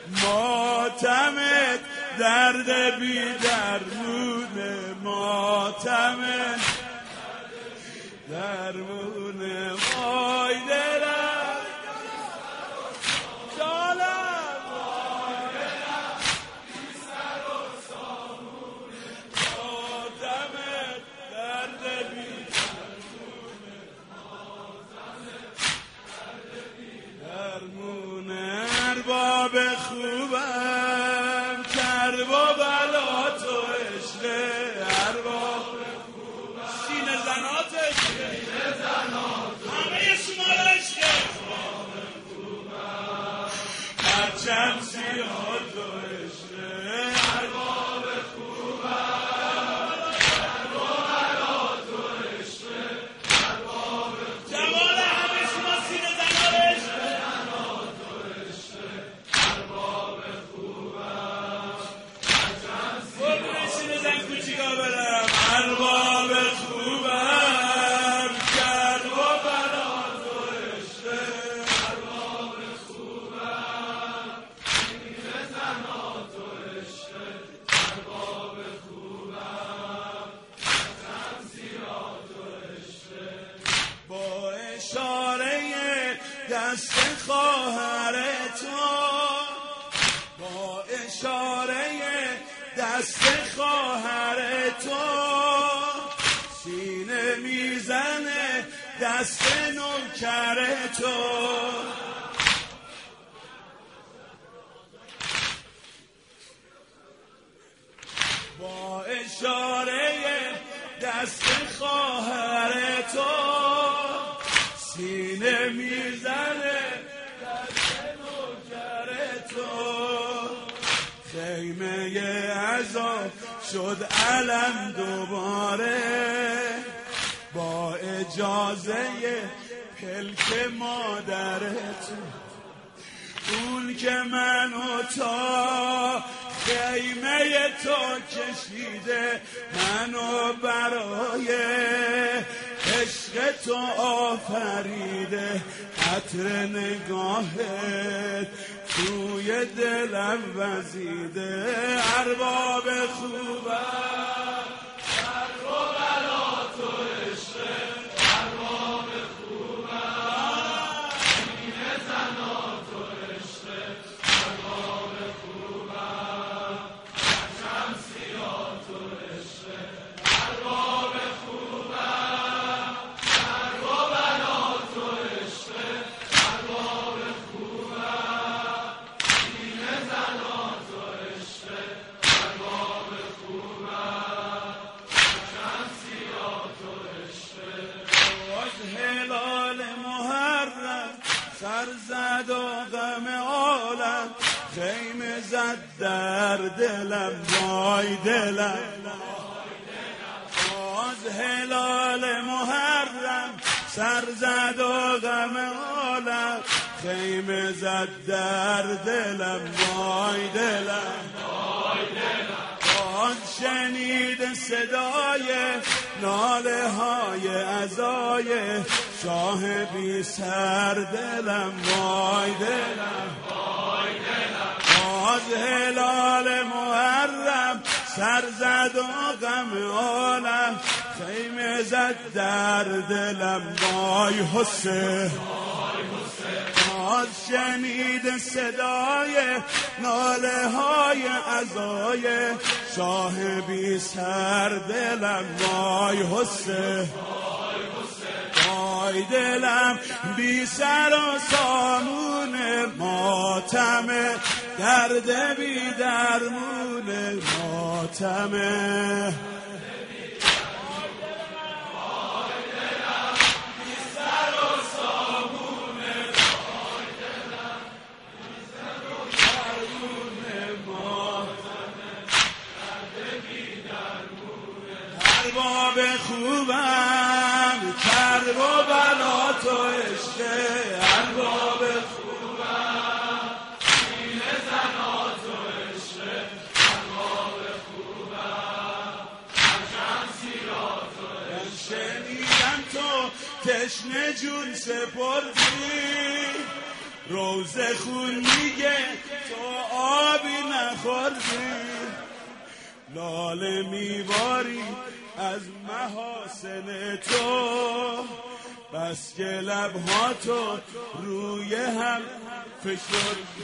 ماتمت درد بی درمونه، ماتمت درمونه. وای دلم جانم، وای دلم بی سر و سامونه، ماتمت درد بی درمونه، ماتمت درد بی درمونه. ارباب خوبم کرب و بلا تو عشقه، ارباب خوبم سینه زنات عشقه، سینه زنات همه شما را عشقه، ارباب خوبم هرچم سیاه تو عشقه، ارباب خوبم کرب و بلا تو عشقه، ارباب جوان همه شما سینه زنات عشقه، ارباب خوبم کرب و بلا تو عشقه، ارباب خوبم سینه زنات تو عشقه، ارباب خوبم شمسیات تو عشقه. با اشاره دست خواهر تو، با اشاره دست خواهر تو سینه میزنه دست نوکر تو، با اشاره دست خواهر تو سینه میزنه دست نوکر تو. خیمه عذاب شد علم دوباره، با اجازه پلک مادرت، اون که منو تا خیمه تو کشیده، منو برای عشق تو آفریده، عطر نگاهت توی دلم وزیده. ارباب خوبم کرب و بلا تو عشقه، ارباب خوبم سینه زنات تو عشقه، ارباب خوبم شمسیات تو عشقه، ارباب خوبم کرب و بلا تو عشقه، ارباب خوبم سینه زنات تو عشقه، ارباب خوبم شمسیات تو عشقه. باز هلال محرم سر زد و غم عالم خیمه زد در دلم، وای دلم. باز هلال محرم سر زد و غم عالم خیمه زد در دلم، وای دلم. باز شنید صدای ناله های عزای شاه بی سر دلم، وای دلم. باز هلال محرم سر زد و غم عالم خیمه زد در دلم، وای حسین. باز شنید صدای ناله های عزای شاه بی سر دلم، وای حسین. وای دلم بی سر و سامونه، ماتمه درد بی درمونه، ماتمه ارباب خوبم کرب و بلا تو عشقه، ارباب خوبم سینه زنات تو عشقه، ارباب خوبم شمسیات تو عشقه. شنیدم تو تشنه جون سپردی، روز خون میگه تو خوردی لاله میباری از محاسن تو بس که لبها تو روی هم فشردی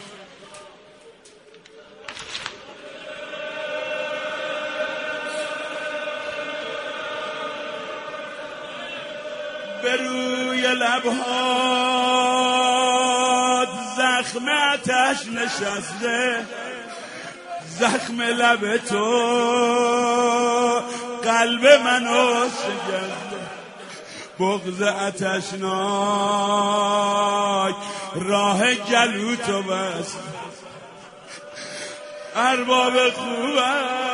به روی لبهات زخم آتش نشسته زخم لب تو قلب منو شکسته بغض آتشناک راه گلو تو بست ارباب خوبم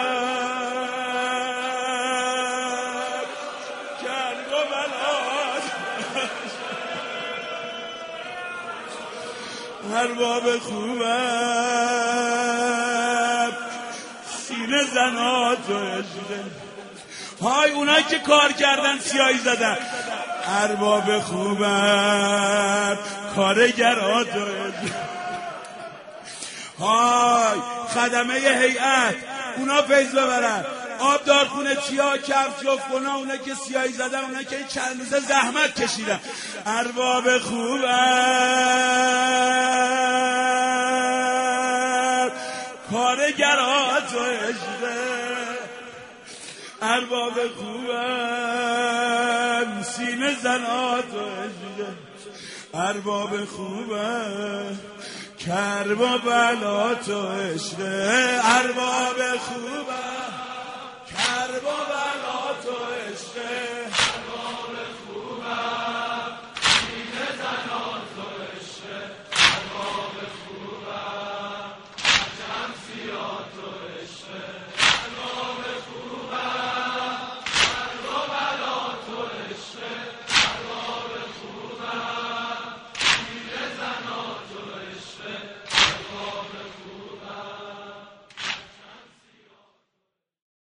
ارباب خوبم سینه زنات و عشقه های اونایی که کار کردن سیاهی زدن ارباب خوبم کارگرات و عشقه های خدمه هیئت اونا فیض ببرن آب دارخونه چیا کف جفتگنا اونا که سیاهی زدن اونا که چند روزه زحمت کشیدن ارباب خوبم کارگرات و عشقه ارباب خوبم سینه زنات و عشقه ارباب خوبم کرب و بلات و عشقه ارباب خوبم کرب و